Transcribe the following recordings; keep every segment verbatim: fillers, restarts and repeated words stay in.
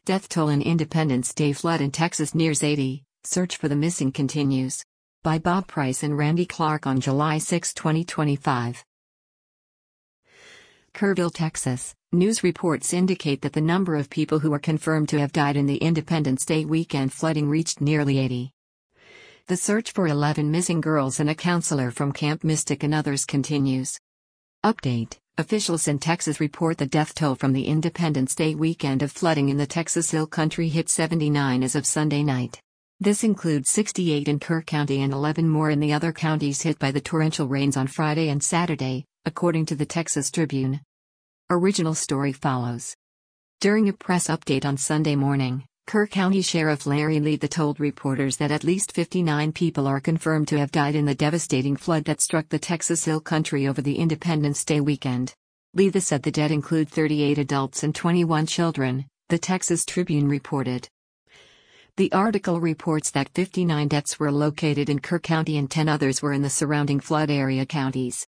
Death toll in Independence Day flood in Texas nears eighty, search for the missing continues. By Bob Price and Randy Clark on July sixth, twenty twenty-five. Kerrville, Texas. News reports indicate that the number of people who are confirmed to have died in the Independence Day weekend flooding reached nearly eighty. The search for eleven missing girls and a counselor from Camp Mystic and others continues. Update. Officials in Texas report the death toll from the Independence Day weekend of flooding in the Texas Hill Country hit seventy-nine as of Sunday night. This includes sixty-eight in Kerr County and eleven more in the other counties hit by the torrential rains on Friday and Saturday, according to the Texas Tribune. Original story follows. During a press update on Sunday morning, Kerr County Sheriff Larry Leatha told reporters that at least fifty-nine people are confirmed to have died in the devastating flood that struck the Texas Hill Country over the Independence Day weekend. Leatha said the dead include thirty-eight adults and twenty-one children, the Texas Tribune reported. The article reports that fifty-nine deaths were located in Kerr County and ten others were in the surrounding flood area counties.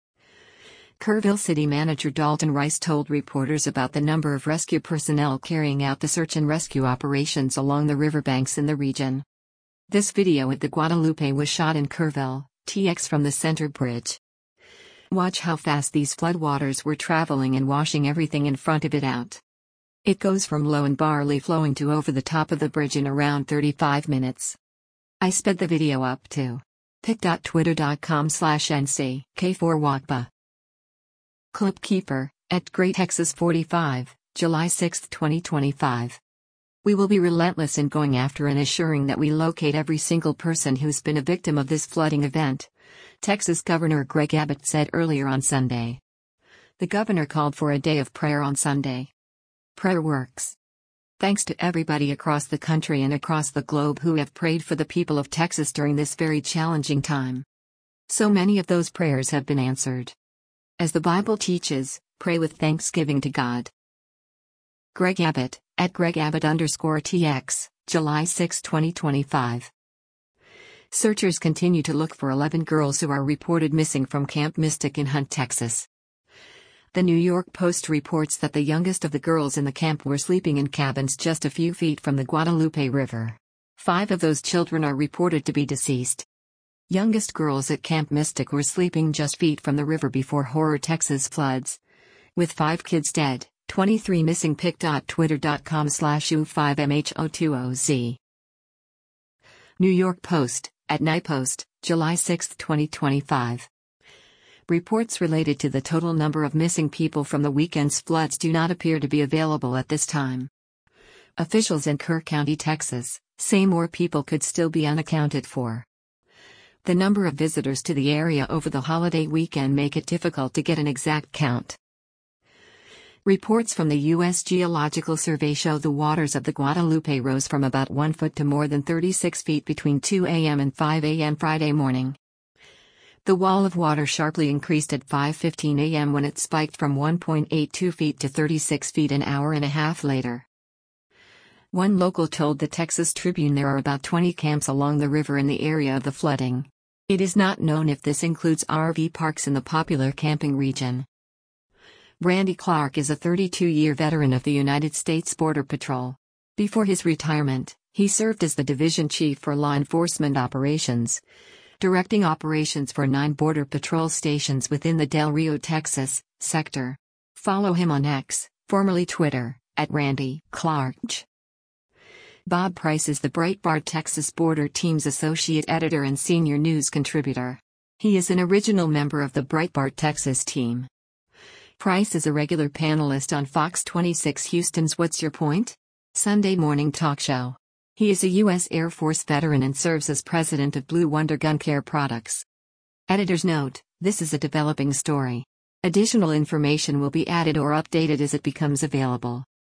Kerrville City Manager Dalton Rice told reporters about the number of rescue personnel carrying out the search and rescue operations along the riverbanks in the region. This video at the Guadalupe was shot in Kerrville, T X from the center bridge. Watch how fast these floodwaters were traveling and washing everything in front of it out. It goes from low and barely flowing to over the top of the bridge in around thirty-five minutes. I sped the video up to pic.twitter.com slash nc K four Wakba. Clip Keeper, at Great Texas forty-five, July sixth, twenty twenty-five. We will be relentless in going after and assuring that we locate every single person who's been a victim of this flooding event, Texas Governor Greg Abbott said earlier on Sunday. The governor called for a day of prayer on Sunday. Prayer works. Thanks to everybody across the country and across the globe who have prayed for the people of Texas during this very challenging time. So many of those prayers have been answered. As the Bible teaches, pray with thanksgiving to God. Greg Abbott, at Greg Abbott underscore T X, July sixth, twenty twenty-five. Searchers continue to look for eleven girls who are reported missing from Camp Mystic in Hunt, Texas. The New York Post reports that the youngest of the girls in the camp were sleeping in cabins just a few feet from the Guadalupe River. Five of those children are reported to be deceased. Youngest girls at Camp Mystic were sleeping just feet from the river before Horror Texas floods. With five kids dead, twenty-three missing. pic.twitter.com slash U5MH020Z. New York Post, at NYPost, July sixth, twenty twenty-five. Reports related to the total number of missing people from the weekend's floods do not appear to be available at this time. Officials in Kerr County, Texas, say more people could still be unaccounted for. The number of visitors to the area over the holiday weekend make it difficult to get an exact count. Reports from the U S Geological Survey show the waters of the Guadalupe rose from about one foot to more than thirty-six feet between two a m and five a m Friday morning. The wall of water sharply increased at five fifteen a m when it spiked from one point eight two feet to thirty-six feet an hour and a half later. One local told the Texas Tribune there are about twenty camps along the river in the area of the flooding. It is not known if this includes R V parks in the popular camping region. Randy Clark is a thirty-two-year veteran of the United States Border Patrol. Before his retirement, he served as the division chief for law enforcement operations, directing operations for nine Border Patrol stations within the Del Rio, Texas, sector. Follow him on X, formerly Twitter, at Randy Clark. Bob Price is the Breitbart Texas Border Team's associate editor and senior news contributor. He is an original member of the Breitbart Texas team. Price is a regular panelist on Fox twenty-six Houston's What's Your Point? Sunday morning talk show. He is a U S Air Force veteran and serves as president of Blue Wonder Gun Care Products. Editor's note: this is a developing story. Additional information will be added or updated as it becomes available.